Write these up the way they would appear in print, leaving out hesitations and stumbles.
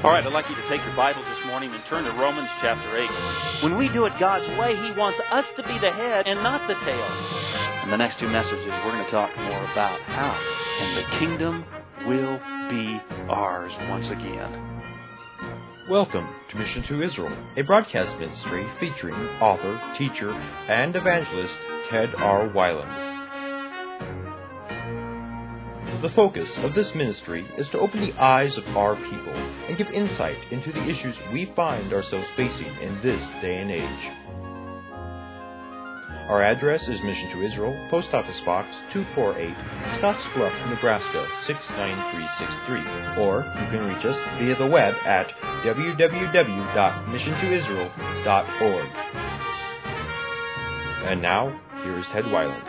All right, I'd like you to take your Bibles this morning and turn to Romans chapter 8. When we do it God's way, He wants us to be the head and not the tail. In the next two messages, we're going to talk more about how, and the kingdom will be ours once again. Welcome to Mission to Israel, a broadcast ministry featuring author, teacher, and evangelist Ted R. Weiland. The focus of this ministry is to open the eyes of our people and give insight into the issues we find ourselves facing in this day and age. Our address is Mission to Israel, Post Office Box 248, Scottsbluff, Nebraska 69363, or you can reach us via the web at www.missiontoisrael.org. And now, here is Ted Weiland.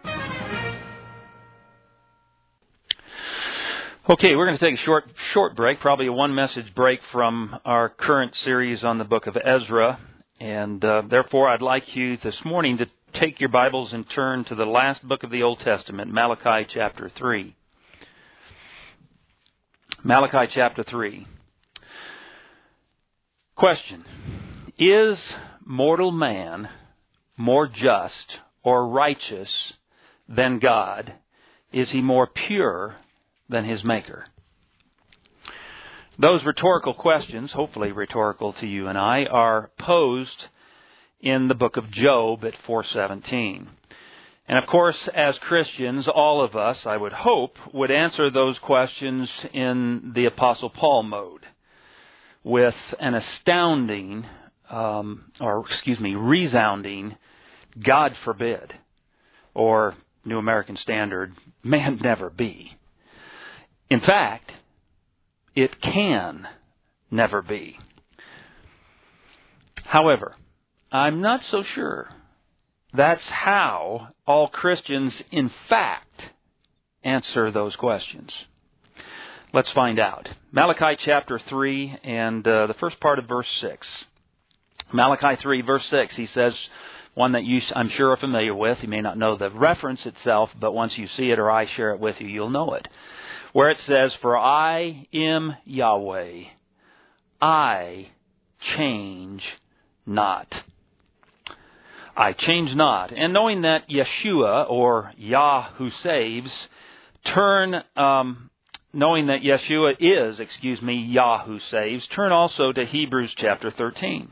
Okay, we're going to take a short break, probably a one-message break from our current series on the book of Ezra. And therefore, I'd like you this morning to take your Bibles and turn to the last book of the Old Testament, Malachi chapter 3. Malachi chapter 3. Question: is mortal man more just or righteous than God? Is he more pure than his Maker? Those rhetorical questions, hopefully rhetorical to you and I, are posed in the book of Job at 4:17. And of course, as Christians, all of us, I would hope, would answer those questions in the Apostle Paul mode, with an astounding, resounding, God forbid, or New American Standard, man never be. In fact, it can never be. However, I'm not so sure that's how all Christians, in fact, answer those questions. Let's find out. Malachi chapter 3 and the first part of verse 6. Malachi 3, verse 6, he says, one that you, I'm sure, are familiar with. You may not know the reference itself, but once you see it or I share it with you, you'll know it. Where it says, "For I am Yahweh, I change not." I change not. And knowing that Yeshua, or Yah who saves, knowing that Yeshua is, Yah who saves, turn also to Hebrews chapter 13.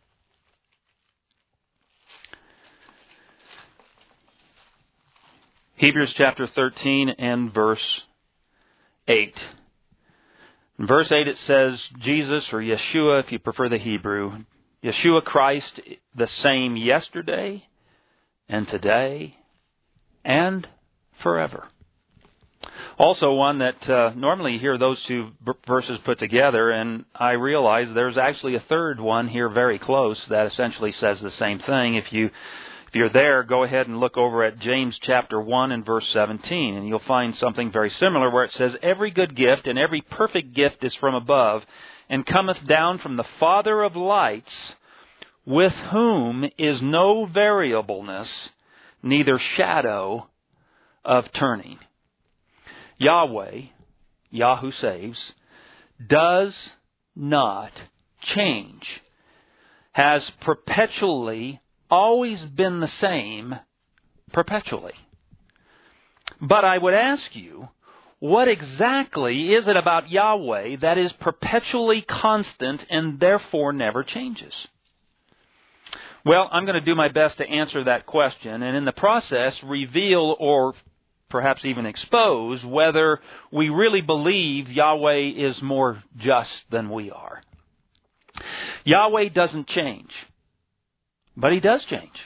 Hebrews chapter 13 and verse 8. In verse 8 it says, Jesus, or Yeshua if you prefer the Hebrew, Yeshua Christ, the same yesterday and today and forever. Also one that normally you hear those two verses put together, and I realize there's actually a third one here very close that essentially says the same thing. If you're there, go ahead and look over at James chapter 1 and verse 17, and you'll find something very similar where it says, "Every good gift and every perfect gift is from above, and cometh down from the Father of lights, with whom is no variableness, neither shadow of turning." Yahweh, Yah who saves, does not change, has perpetually always been the same perpetually. But I would ask you, what exactly is it about Yahweh that is perpetually constant and therefore never changes? Well, I'm going to do my best to answer that question, and in the process reveal or perhaps even expose whether we really believe Yahweh is more just than we are. Yahweh doesn't change. But He does change.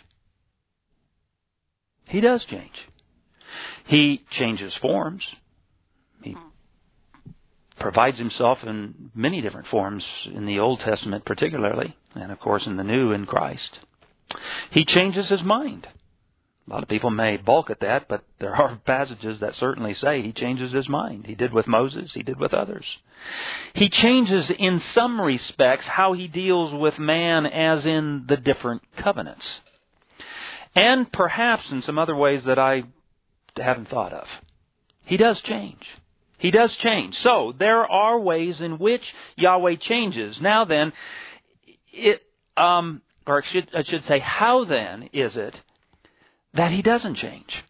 He does change. He changes forms. He provides Himself in many different forms in the Old Testament particularly, and of course in the New in Christ. He changes His mind. A lot of people may balk at that, but there are passages that certainly say He changes His mind. He did with Moses. He did with others. He changes in some respects how He deals with man, as in the different covenants. And perhaps in some other ways that I haven't thought of. He does change. He does change. So, there are ways in which Yahweh changes. Now then, I should say, how then is it that He doesn't change?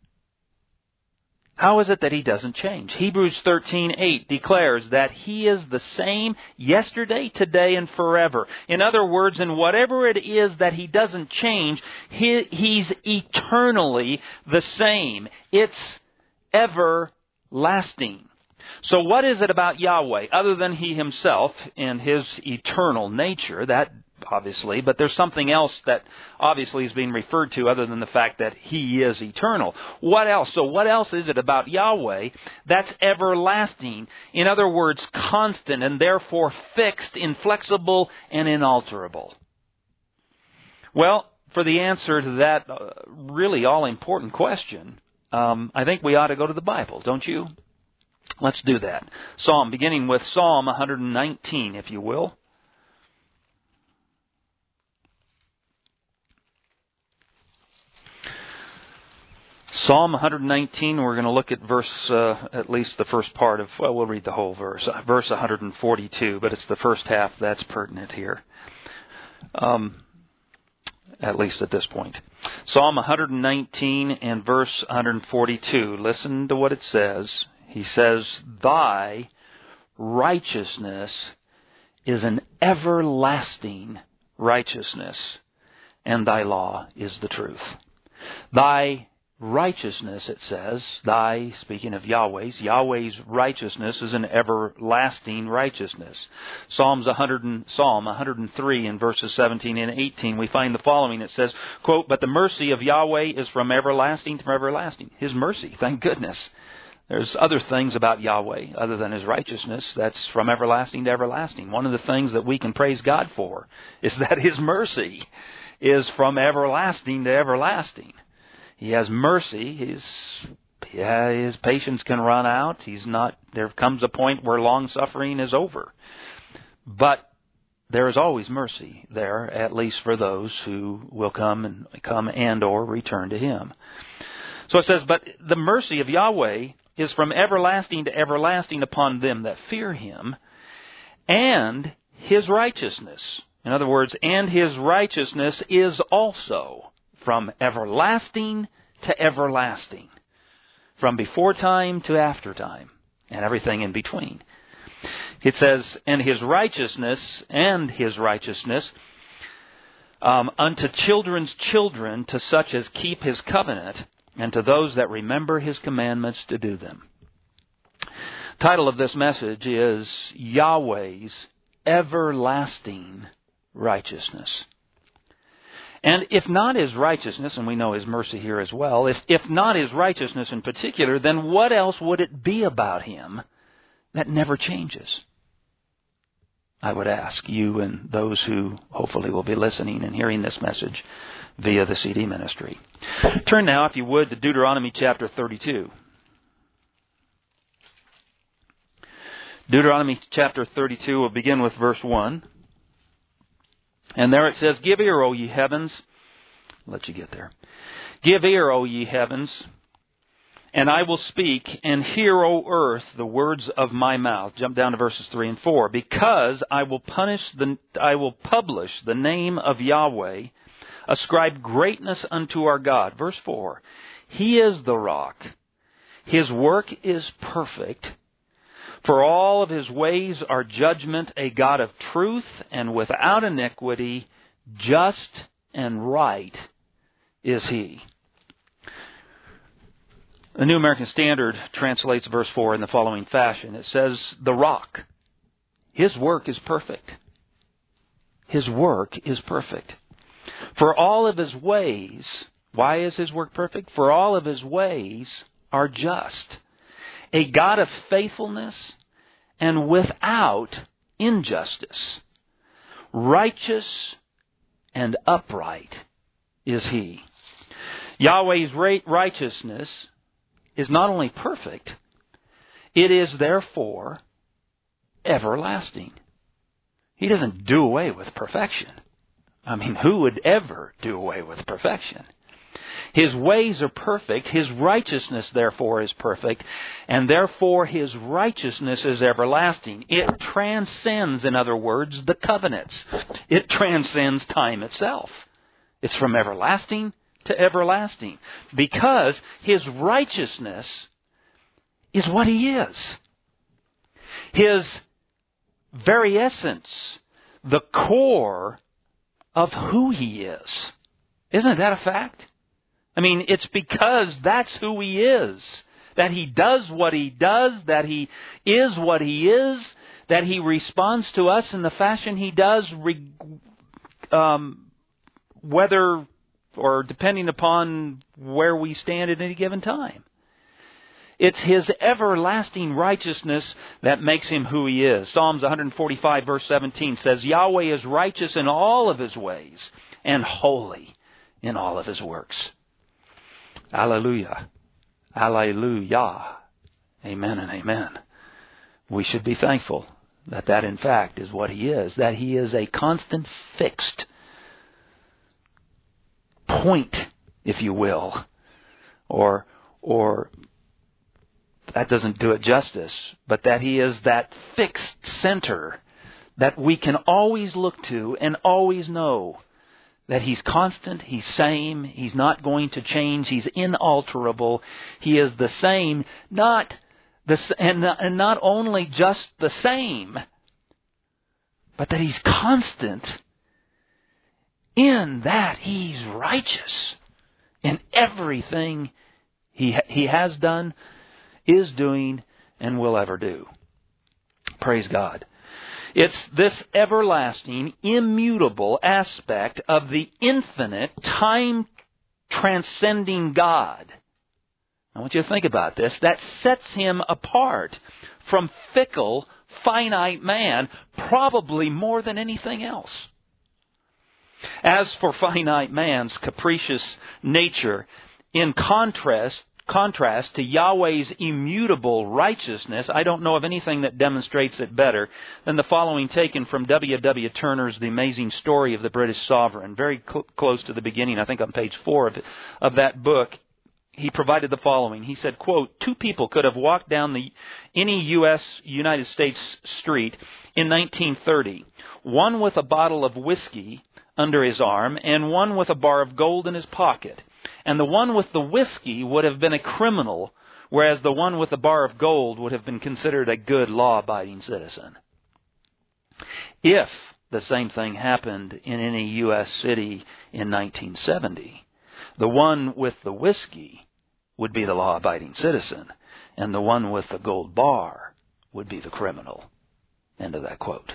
How is it that He doesn't change? Hebrews 13:8 declares that He is the same yesterday, today, and forever. In other words, in whatever it is that He doesn't change, He's eternally the same. It's everlasting. So what is it about Yahweh, other than He Himself and His eternal nature, that obviously, but there's something else that obviously is being referred to other than the fact that He is eternal. What else? So what else is it about Yahweh that's everlasting? In other words, constant and therefore fixed, inflexible, and inalterable? Well, for the answer to that really all-important question, I think we ought to go to the Bible, don't you? Let's do that. Beginning with Psalm 119, if you will. Psalm 119, we're going to look at at least the first part of, we'll read the whole verse. Verse 142, but it's the first half that's pertinent here. At least at this point. Psalm 119 and verse 142. Listen to what it says. He says, Thy righteousness is an everlasting righteousness, and Thy law is the truth. Thy righteousness, it says, speaking of Yahweh's righteousness is an everlasting righteousness. Psalm 103 in verses 17 and 18, we find the following. It says, quote, But the mercy of Yahweh is from everlasting to everlasting. His mercy, thank goodness. There's other things about Yahweh other than His righteousness that's from everlasting to everlasting. One of the things that we can praise God for is that His mercy is from everlasting to everlasting. He has mercy. His patience can run out. There comes a point where long suffering is over. But there is always mercy there, at least for those who will come and or return to Him. So it says, But the mercy of Yahweh is from everlasting to everlasting upon them that fear Him, and His righteousness. In other words, and His righteousness is also from everlasting to everlasting, from before time to after time, and everything in between. It says, and His righteousness, unto children's children, to such as keep His covenant, and to those that remember His commandments to do them. Title of this message is Yahweh's Everlasting Righteousness. And if not His righteousness, and we know His mercy here as well, if not His righteousness in particular, then what else would it be about Him that never changes? I would ask you and those who hopefully will be listening and hearing this message via the CD ministry. Turn now, if you would, to Deuteronomy chapter 32. Deuteronomy chapter 32, we'll begin with verse 1. And there it says, Give ear, O ye heavens. I'll let you get there. Give ear, O ye heavens, and I will speak, and hear, O earth, the words of my mouth. Jump down to verses 3 and 4. Because I will publish the name of Yahweh, ascribe greatness unto our God. Verse 4. He is the rock. His work is perfect. For all of His ways are judgment, a God of truth and without iniquity, just and right is He. The New American Standard translates verse 4 in the following fashion. It says, The rock, His work is perfect. His work is perfect. For all of His ways, why is His work perfect? For all of His ways are just. A God of faithfulness and without injustice. Righteous and upright is He. Yahweh's righteousness is not only perfect, it is therefore everlasting. He doesn't do away with perfection. I mean, who would ever do away with perfection? His ways are perfect. His righteousness, therefore, is perfect. And therefore, His righteousness is everlasting. It transcends, in other words, the covenants. It transcends time itself. It's from everlasting to everlasting. Because His righteousness is what He is. His very essence, the core of who He is. Isn't that a fact? I mean, it's because that's who He is, that He does what He does, that He is what He is, that He responds to us in the fashion He does, whether or depending upon where we stand at any given time. It's His everlasting righteousness that makes Him who He is. Psalms 145 verse 17 says, Yahweh is righteous in all of His ways and holy in all of His works. Alleluia. Alleluia. Amen and amen. We should be thankful that in fact is what He is, that He is a constant fixed point, if you will, or that doesn't do it justice, but that He is that fixed center that we can always look to and always know that He's constant, He's same, He's not going to change, He's inalterable, He is the same, and not only just the same, but that He's constant in that He's righteous in everything He has done, is doing, and will ever do. Praise God. It's this everlasting, immutable aspect of the infinite, time-transcending God. I want you to think about this. That sets Him apart from fickle, finite man, probably more than anything else. As for finite man's capricious nature, in contrast to Yahweh's immutable righteousness, I don't know of anything that demonstrates it better than the following taken from W.W. Turner's The Amazing Story of the British Sovereign. Very close to the beginning, I think on page 4 of that book, he provided the following. He said, quote, 2 people could have walked down any United States street in 1930, one with a bottle of whiskey under his arm and one with a bar of gold in his pocket. And the one with the whiskey would have been a criminal, whereas the one with the bar of gold would have been considered a good law-abiding citizen. If the same thing happened in any U.S. city in 1970, the one with the whiskey would be the law-abiding citizen, and the one with the gold bar would be the criminal. End of that quote.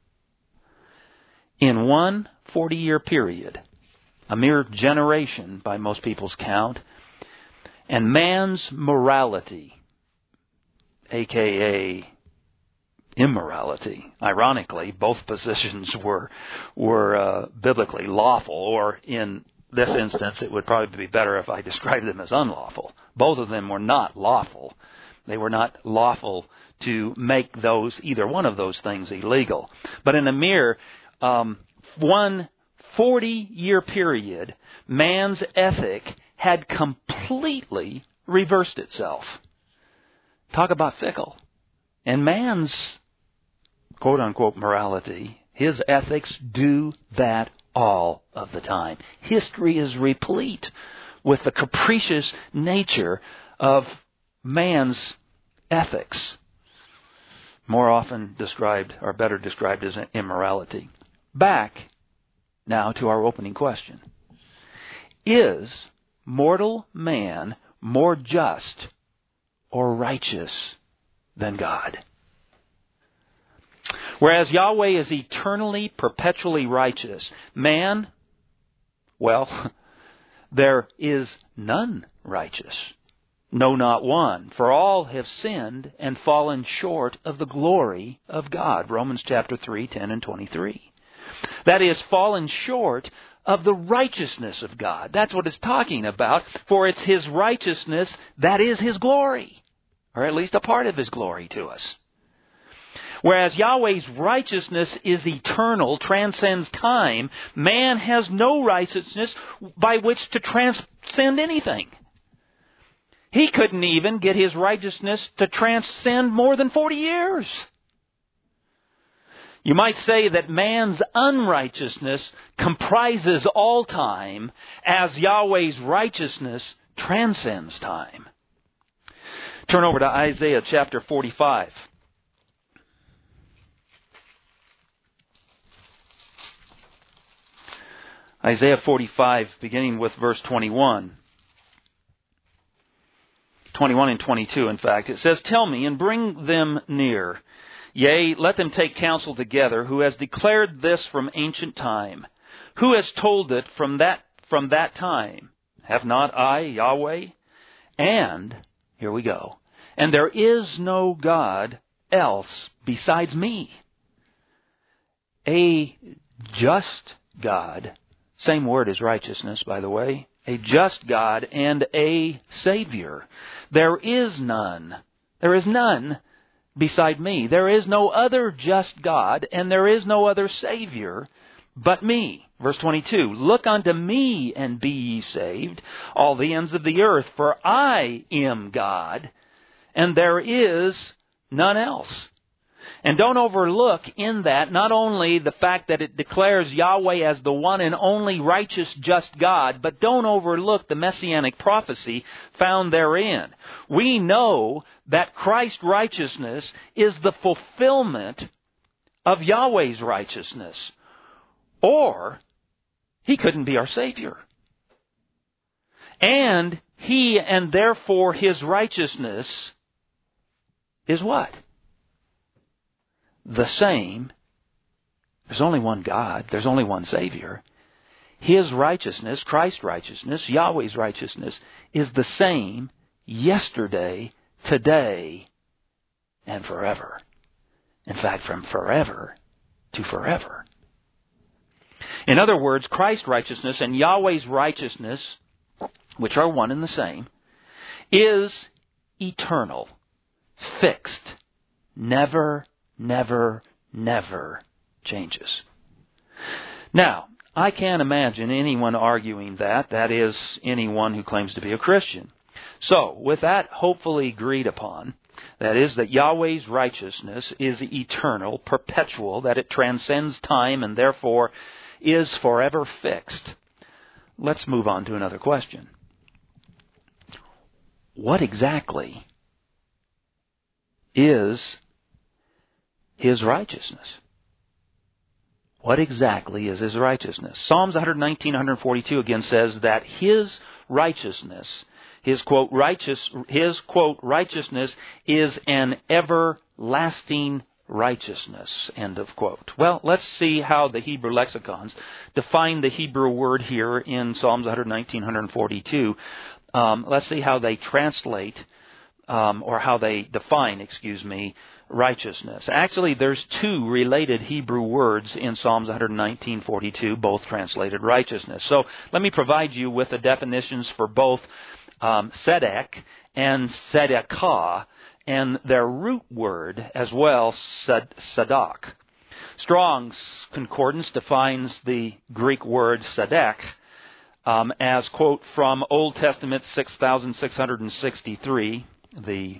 In one 40-year period, a mere generation by most people's count, and man's morality, a.k.a. immorality. Ironically, both positions were biblically lawful, or in this instance, it would probably be better if I described them as unlawful. Both of them were not lawful. They were not lawful to make either one of those things illegal. But in a mere one 40-year period, man's ethic had completely reversed itself. Talk about fickle. And man's quote-unquote morality, his ethics do that all of the time. History is replete with the capricious nature of man's ethics, more often described, or better described, as immorality. Back now to our opening question. Is mortal man more just or righteous than God? Whereas Yahweh is eternally, perpetually righteous, man, well, there is none righteous. No, not one. For all have sinned and fallen short of the glory of God. Romans chapter 3, 10 and 23. That is, fallen short of the righteousness of God. That's what it's talking about. For it's His righteousness that is His glory. Or at least a part of His glory to us. Whereas Yahweh's righteousness is eternal, transcends time, man has no righteousness by which to transcend anything. He couldn't even get his righteousness to transcend more than 40 years. You might say that man's unrighteousness comprises all time, as Yahweh's righteousness transcends time. Turn over to Isaiah chapter 45. Isaiah 45, beginning with verse 21. 21 and 22, in fact. It says, "Tell me, and bring them near. Yea, let them take counsel together, who has declared this from ancient time. Who has told it from that time? Have not I, Yahweh? And," here we go, "and there is no God else besides me. A just God," same word as righteousness, by the way, "a just God and a Savior. There is none beside me. There is no other just God, and there is no other Savior but me." Verse 22, "Look unto me and be ye saved, all the ends of the earth, for I am God, and there is none else." And don't overlook in that not only the fact that it declares Yahweh as the one and only righteous, just God, but don't overlook the messianic prophecy found therein. We know that Christ's righteousness is the fulfillment of Yahweh's righteousness, or He couldn't be our Savior. And He, and therefore His righteousness, is what? The same. There's only one God. There's only one Savior. His righteousness, Christ's righteousness, Yahweh's righteousness, is the same yesterday, today, and forever. In fact, from forever to forever. In other words, Christ's righteousness and Yahweh's righteousness, which are one and the same, is eternal, fixed, never changes. Now, I can't imagine anyone arguing that is, anyone who claims to be a Christian. So, with that hopefully agreed upon, that is, that Yahweh's righteousness is eternal, perpetual, that it transcends time and therefore is forever fixed, let's move on to another question. What exactly is His righteousness? What exactly is His righteousness? Psalms 119, 142 again says that His righteousness, His quote righteousness is an everlasting righteousness, end of quote. Well, let's see how the Hebrew lexicons define the Hebrew word here in Psalms 119, 142. Let's see how they translate, or how they define, righteousness. Actually, there's two related Hebrew words in Psalms 119:42, both translated righteousness. So let me provide you with the definitions for both tzedek and tzedakah, and their root word as well, tzedak. Strong's Concordance defines the Greek word tzedek as, quote, from Old Testament 6663, the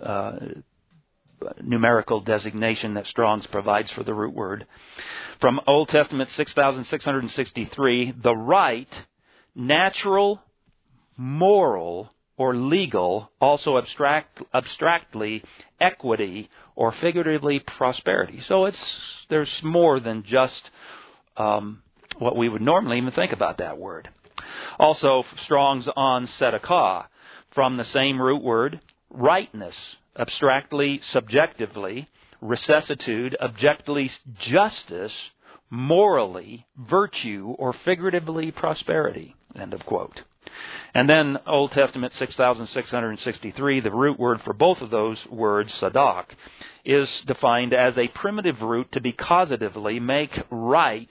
numerical designation that Strong's provides for the root word. From Old Testament 6663, the right, natural, moral, or legal, also abstractly equity, or figuratively prosperity. So there's more than just what we would normally even think about that word. Also, Strong's on tzedakah, from the same root word, rightness, abstractly, subjectively, recessitude, objectively, justice, morally, virtue, or figuratively, prosperity, end of quote. And then Old Testament 6663, the root word for both of those words, sadak, is defined as a primitive root to be causatively make right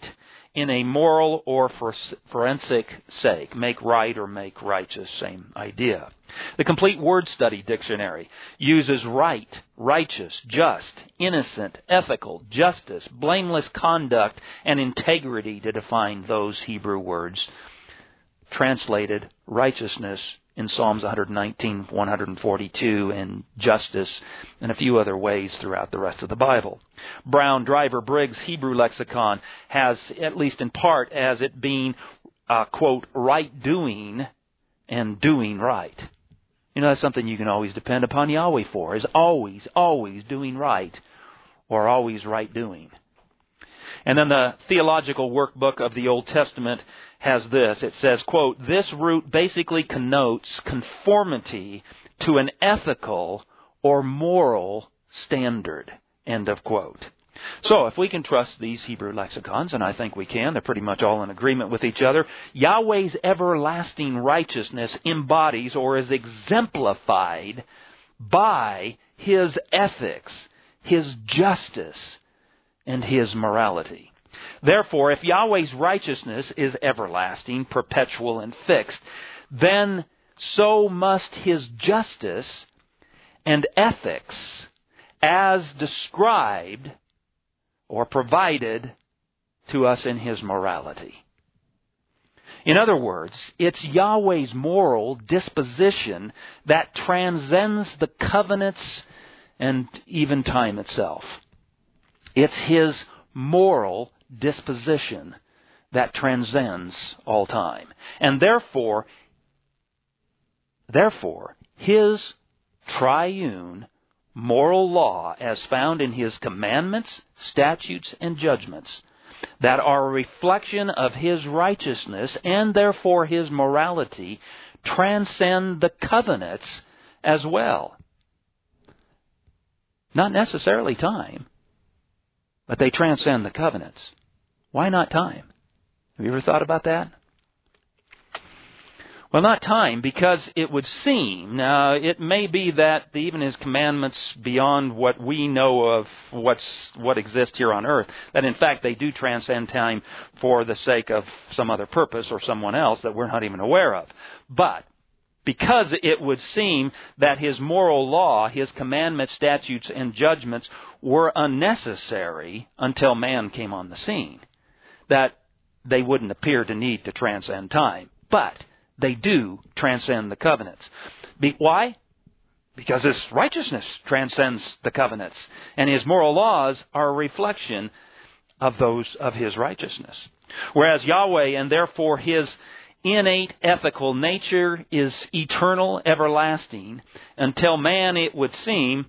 in a moral or forensic sake. Make right or make righteous, same idea. The Complete Word Study Dictionary uses right, righteous, just, innocent, ethical, justice, blameless conduct, and integrity to define those Hebrew words. Translated righteousness in Psalms 119, 142, and justice and a few other ways throughout the rest of the Bible. Brown Driver Briggs Hebrew Lexicon has, at least in part, as it being, quote, right doing and doing right. You know, that's something you can always depend upon Yahweh for, is always, always doing right or always right doing. And then the Theological Workbook of the Old Testament has this. It says, quote, this root basically connotes conformity to an ethical or moral standard, end of quote. So if we can trust these Hebrew lexicons, and I think we can, they're pretty much all in agreement with each other, Yahweh's everlasting righteousness embodies or is exemplified by His ethics, His justice, and His morality. Therefore, if Yahweh's righteousness is everlasting, perpetual, and fixed, then so must His justice and ethics as described or provided to us in His morality. In other words, it's Yahweh's moral disposition that transcends the covenants and even time itself. It's His moral disposition that transcends all time. And therefore, His triune moral law, as found in His commandments, statutes, and judgments, that are a reflection of His righteousness and therefore His morality, transcend the covenants as well. Not necessarily time, but they transcend the covenants. Why not time? Have you ever thought about that? Well, not time, because it would seem, now it may be that even His commandments beyond what we know of what exists here on earth, that in fact they do transcend time for the sake of some other purpose or someone else that we're not even aware of. But because it would seem that His moral law, His commandments, statutes, and judgments were unnecessary until man came on the scene, that they wouldn't appear to need to transcend time. But they do transcend the covenants. Why? Because His righteousness transcends the covenants, and His moral laws are a reflection of those of His righteousness. Whereas Yahweh, and therefore His innate ethical nature, is eternal, everlasting, until man, it would seem,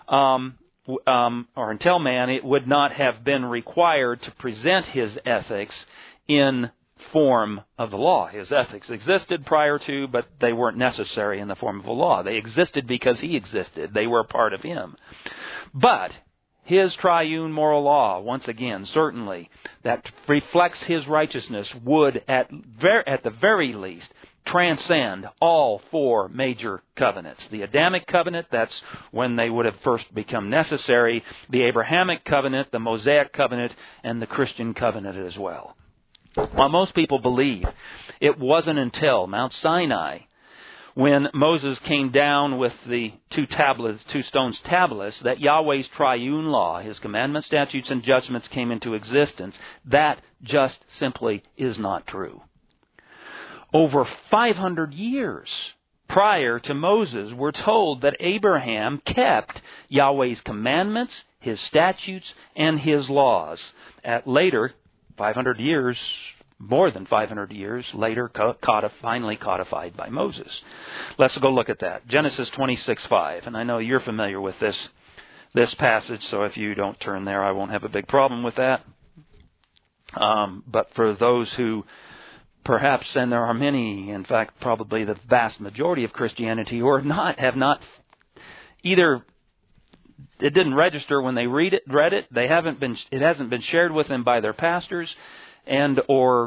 or until man, it would not have been required to present His ethics in form of the law. His ethics existed prior to, but they weren't necessary in the form of a law. They existed because He existed. They were a part of Him. But His triune moral law, once again, certainly, that reflects His righteousness, would at the very least transcend all four major covenants. The Adamic covenant, that's when they would have first become necessary. The Abrahamic covenant, the Mosaic covenant, and the Christian covenant as well. While most people believe it wasn't until Mount Sinai, when Moses came down with the two stones tablets, that Yahweh's triune law, His commandments, statutes, and judgments came into existence, that just simply is not true. Over 500 years prior to Moses, we're told that Abraham kept Yahweh's commandments, His statutes, and His laws. Later, 500 years, more than 500 years later, finally codified by Moses. Let's go look at that. Genesis 26:5. And I know you're familiar with this passage, so if you don't turn there, I won't have a big problem with that. But for those who perhaps, and there are many, in fact, probably the vast majority of Christianity who have not either it didn't register when they read it. It hasn't been shared with them by their pastors, or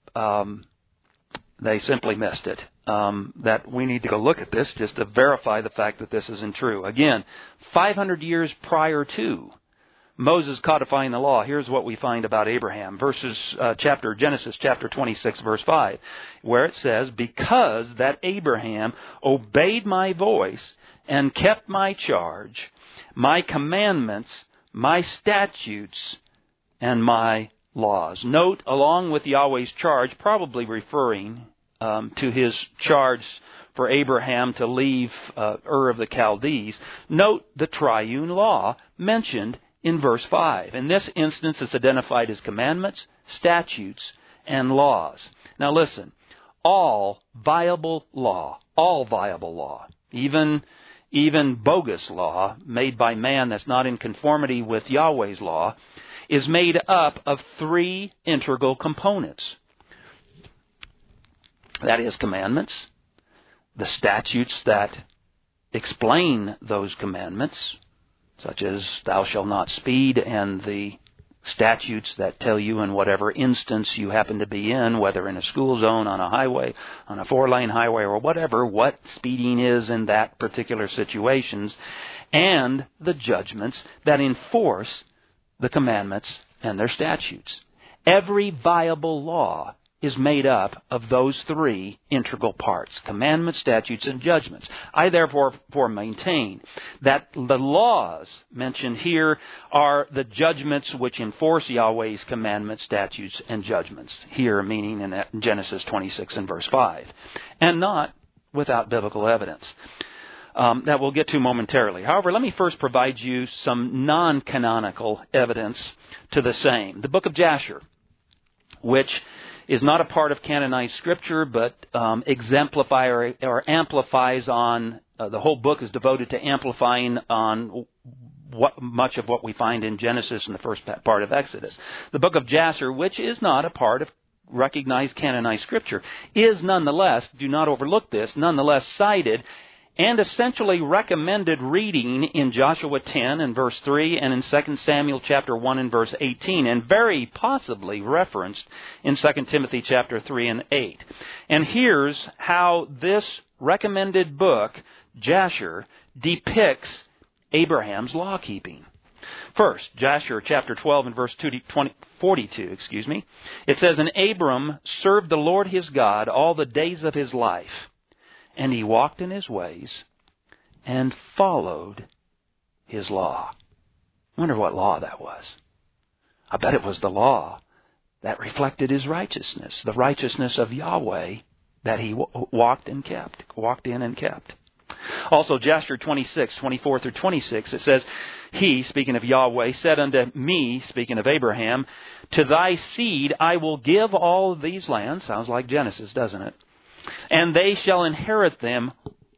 they simply missed it. That we need to go look at this just to verify the fact that this isn't true. Again, 500 years prior to Moses codifying the law. Here's what we find about Abraham. Genesis chapter 26, verse 5, where it says, because that Abraham obeyed my voice and kept my charge, my commandments, my statutes, and my laws. Note, along with Yahweh's charge, probably referring to his charge for Abraham to leave Ur of the Chaldees, note the triune law mentioned in verse 5. In this instance, it's identified as commandments, statutes, and laws. Now listen, all viable law, even bogus law made by man that's not in conformity with Yahweh's law, is made up of three integral components. That is commandments, the statutes that explain those commandments, such as thou shalt not speed, and the statutes that tell you in whatever instance you happen to be in, whether in a school zone, on a highway, on a 4-lane highway, or whatever, what speeding is in that particular situations, and the judgments that enforce the commandments and their statutes. Every viable law is made up of those three integral parts: commandments, statutes, and judgments. I therefore maintain that the laws mentioned here are the judgments which enforce Yahweh's commandments, statutes, and judgments. Here, meaning in Genesis 26 and verse 5. And not without biblical evidence. That we'll get to momentarily. However, let me first provide you some non-canonical evidence to the same. The book of Jasher, which is not a part of canonized Scripture, but exemplifies or amplifies on, the whole book is devoted to amplifying on much of what we find in Genesis and the first part of Exodus. The book of Jasher, which is not a part of recognized canonized Scripture, is nonetheless, do not overlook this, nonetheless cited and essentially recommended reading in Joshua 10 and verse 3 and in 2 Samuel chapter 1 and verse 18, and very possibly referenced in 2 Timothy chapter 3 and 8. And here's how this recommended book, Jasher, depicts Abraham's law keeping. First, Jasher chapter 12 and verse 42, it says, and Abram served the Lord his God all the days of his life, and he walked in his ways and followed his law. I wonder what law that was. I bet it was the law that reflected his righteousness, the righteousness of Yahweh that he walked in and kept. Also, Jasher 26, 24 through 26, it says, he, speaking of Yahweh, said unto me, speaking of Abraham, to thy seed I will give all of these lands. Sounds like Genesis, doesn't it? And they shall inherit them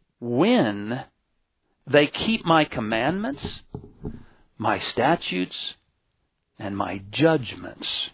when they keep my commandments, my statutes, and my judgments.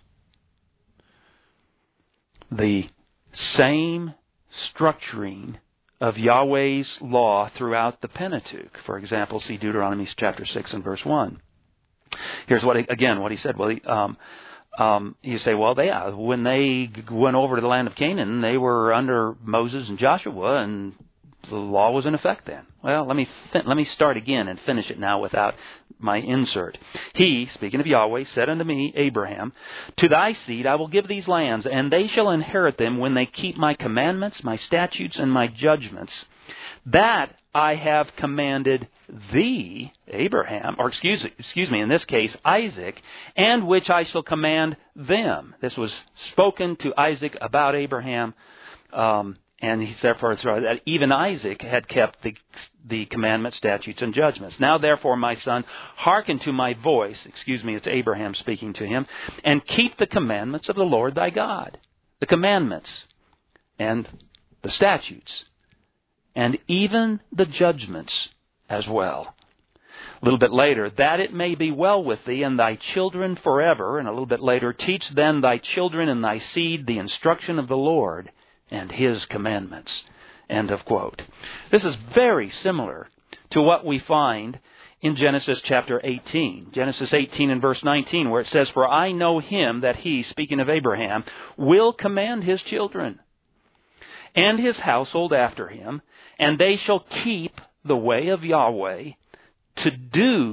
The same structuring of Yahweh's law throughout the Pentateuch. For example, see Deuteronomy chapter 6 and verse 1. Here's what he said. Well, you say, well, when they went over to the land of Canaan, they were under Moses and Joshua, and the law was in effect then. Well, let me start again and finish it now without my insert. He, speaking of Yahweh, said unto me, Abraham, to thy seed I will give these lands, and they shall inherit them when they keep my commandments, my statutes, and my judgments, that I have commanded thee, Abraham, or excuse me, in this case, Isaac, and which I shall command them. This was spoken to Isaac about Abraham, and he said that even Isaac had kept the commandments, statutes, and judgments. Now, therefore, my son, hearken to my voice, it's Abraham speaking to him, and keep the commandments of the Lord thy God, the commandments and the statutes, and even the judgments as well. A little bit later, that it may be well with thee and thy children forever. And a little bit later, teach then thy children and thy seed the instruction of the Lord and his commandments. End of quote. This is very similar to what we find in Genesis chapter 18. Genesis 18 and verse 19, where it says, for I know him that he, speaking of Abraham, will command his children and his household after him, and they shall keep the way of Yahweh to do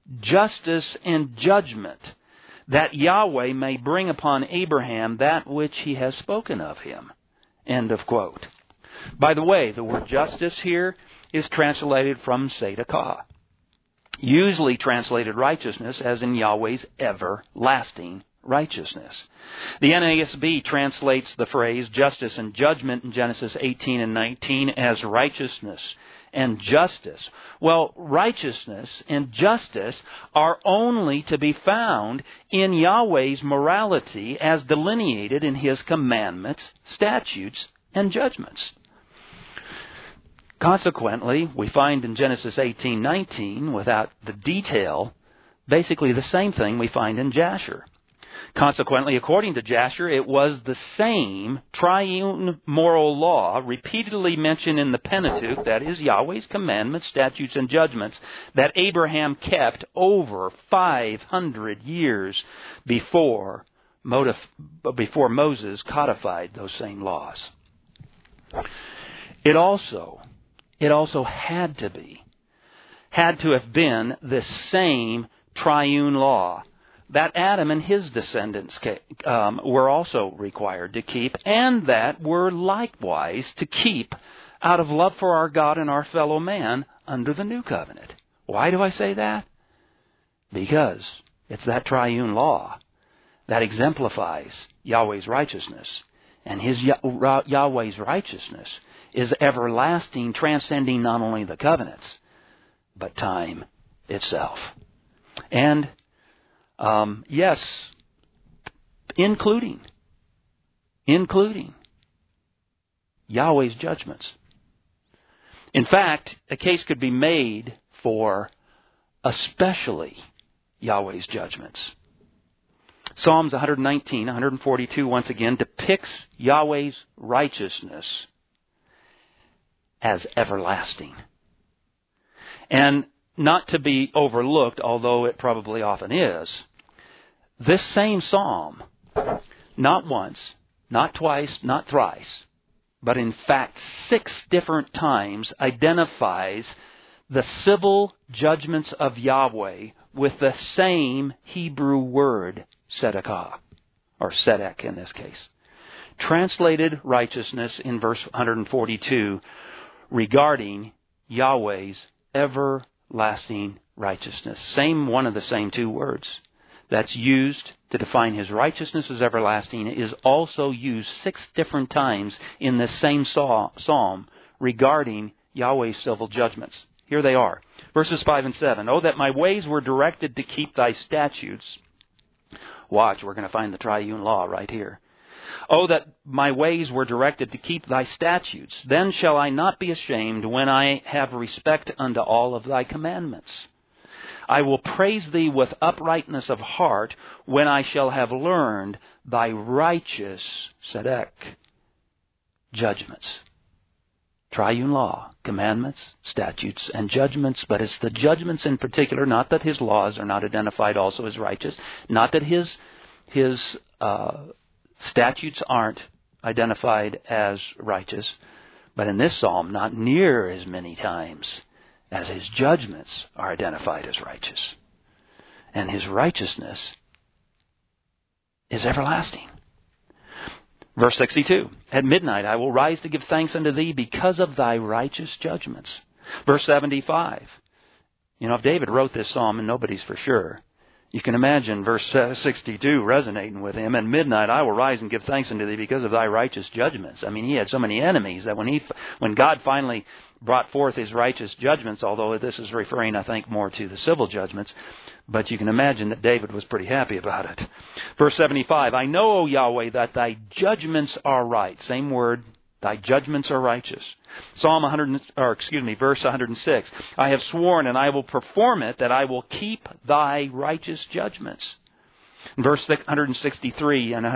justice and judgment, that Yahweh may bring upon Abraham that which he has spoken of him. End of quote. By the way, the word justice here is translated from tzedakah, usually translated righteousness, as in Yahweh's everlasting righteousness. The NASB translates the phrase justice and judgment in Genesis 18 and 19 as righteousness and justice. Well, righteousness and justice are only to be found in Yahweh's morality as delineated in His commandments, statutes, and judgments. Consequently, we find in Genesis 18:19, without the detail, basically the same thing we find in Jasher. Consequently, according to Jasher, it was the same triune moral law repeatedly mentioned in the Pentateuch, that is Yahweh's commandments, statutes, and judgments, that Abraham kept over 500 years before Moses codified those same laws. It also had to have been the same triune law that Adam and his descendants were also required to keep, and that were likewise to keep out of love for our God and our fellow man under the new covenant. Why do I say that? Because it's that triune law that exemplifies Yahweh's righteousness. And His Yahweh's righteousness is everlasting, transcending not only the covenants, but time itself. And yes, including Yahweh's judgments. In fact, a case could be made for especially Yahweh's judgments. Psalms 119, 142, once again, depicts Yahweh's righteousness as everlasting. And not to be overlooked, although it probably often is, this same psalm, not once, not twice, not thrice, but in fact 6 different times identifies the civil judgments of Yahweh with the same Hebrew word, tzedakah, or tzedek in this case. Translated righteousness in verse 142 regarding Yahweh's everlasting righteousness. One of the same 2 words that's used to define His righteousness as everlasting is also used 6 different times in this same psalm regarding Yahweh's civil judgments. Here they are. Verses 5 and 7. Oh, that my ways were directed to keep thy statutes. Watch, we're going to find the triune law right here. Oh, that my ways were directed to keep thy statutes. Then shall I not be ashamed when I have respect unto all of thy commandments. I will praise thee with uprightness of heart when I shall have learned thy righteous tzedek judgments. Triune law, commandments, statutes, and judgments, but it's the judgments in particular, not that His laws are not identified also as righteous, not that His statutes aren't identified as righteous, but in this psalm, not near as many times as His judgments are identified as righteous. And His righteousness is everlasting. Verse 62, at midnight I will rise to give thanks unto thee because of thy righteous judgments. Verse 75, if David wrote this psalm, and nobody's for sure, you can imagine verse 62 resonating with him. At midnight I will rise and give thanks unto thee because of thy righteous judgments. I mean, he had so many enemies that when God finally brought forth His righteous judgments, although this is referring, I think, more to the civil judgments, but you can imagine that David was pretty happy about it. Verse 75, I know, O Yahweh, that thy judgments are right. Same word, thy judgments are righteous. Verse 106, I have sworn and I will perform it, that I will keep thy righteous judgments. Verse 163 and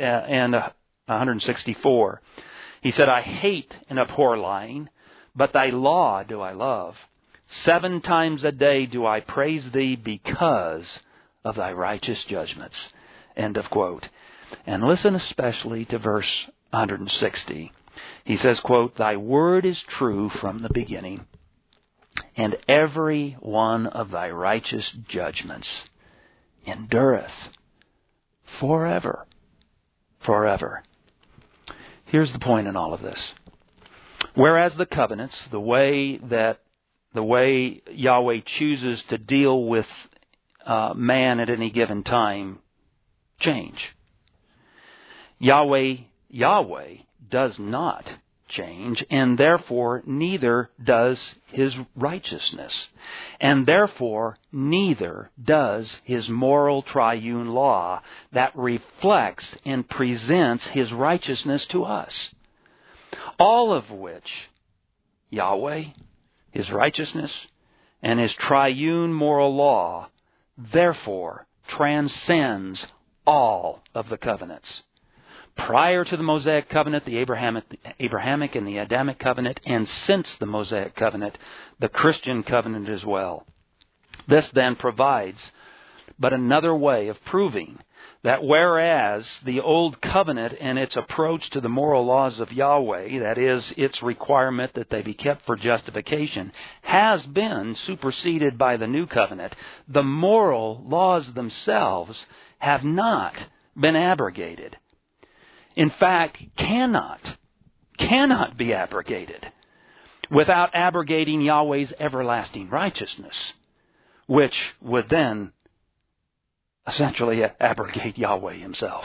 164, he said, I hate and abhor lying, but thy law do I love. 7 times a day do I praise thee because of thy righteous judgments. End of quote. And listen especially to verse 160. He says, quote, thy word is true from the beginning, and every one of thy righteous judgments endureth forever. Forever. Here's the point in all of this. Whereas the covenants, the way Yahweh chooses to deal with man at any given time, change. Yahweh does not change, and therefore neither does His righteousness. And therefore neither does His moral triune law that reflects and presents His righteousness to us. All of which Yahweh, His righteousness, and His triune moral law therefore transcends all of the covenants. Prior to the Mosaic covenant, the Abrahamic and the Adamic covenant, and since the Mosaic covenant, the Christian covenant as well. This then provides but another way of proving that whereas the Old Covenant and its approach to the moral laws of Yahweh, that is, its requirement that they be kept for justification, has been superseded by the New Covenant, the moral laws themselves have not been abrogated. In fact, cannot be abrogated without abrogating Yahweh's everlasting righteousness, which would then essentially abrogate Yahweh Himself.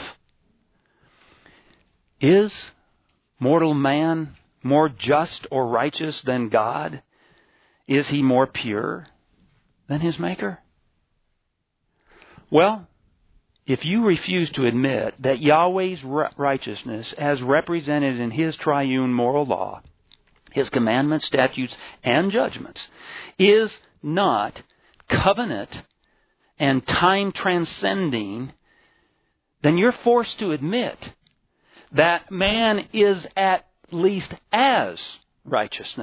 Is mortal man more just or righteous than God? Is he more pure than his Maker? Well, if you refuse to admit that Yahweh's righteousness, as represented in His triune moral law, His commandments, statutes, and judgments, is not covenant and time transcending, then you're forced to admit that man is at least as righteous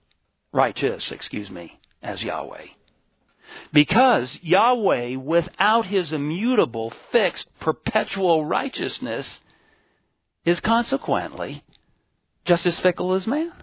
as Yahweh. Because Yahweh, without His immutable, fixed, perpetual righteousness, is consequently just as fickle as man.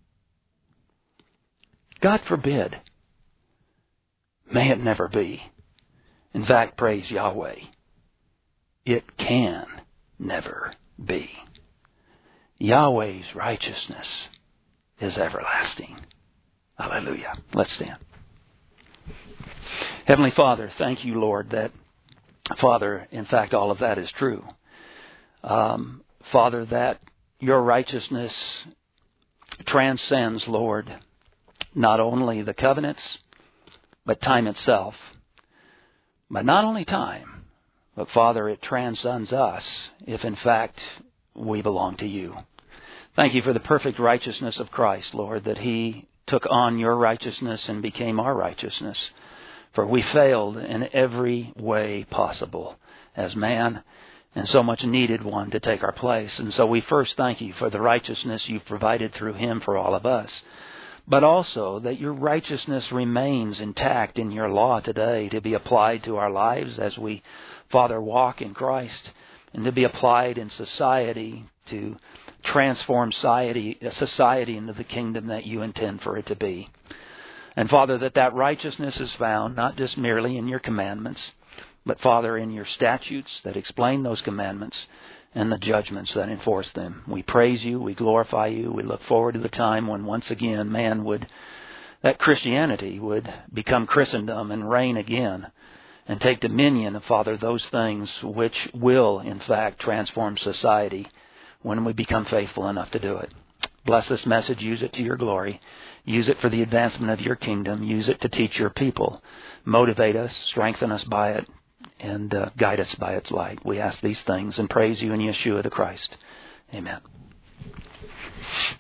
God forbid. May it never be. In fact, praise Yahweh, it can never be. Yahweh's righteousness is everlasting. Hallelujah. Let's stand. Heavenly Father, thank You, Lord, that, Father, in fact, all of that is true. Father, that Your righteousness transcends, Lord, not only the covenants, but time itself. But not only time, but Father, it transcends us if in fact we belong to You. Thank You for the perfect righteousness of Christ, Lord, that He took on Your righteousness and became our righteousness. For we failed in every way possible as man, and so much needed one to take our place. And so we first thank You for the righteousness You've provided through Him for all of us. But also that Your righteousness remains intact in Your law today to be applied to our lives as we, Father, walk in Christ, and to be applied in society to transform society into the kingdom that You intend for it to be. And Father, that righteousness is found not just merely in Your commandments, but Father, in Your statutes that explain those commandments and the judgments that enforce them. We praise You, we glorify You, we look forward to the time when once again that Christianity would become Christendom and reign again and take dominion of, Father, those things which will, in fact, transform society when we become faithful enough to do it. Bless this message, use it to Your glory. Use it for the advancement of Your kingdom. Use it to teach Your people. Motivate us, strengthen us by it, and guide us by its light. We ask these things and praise You in Yeshua the Christ. Amen.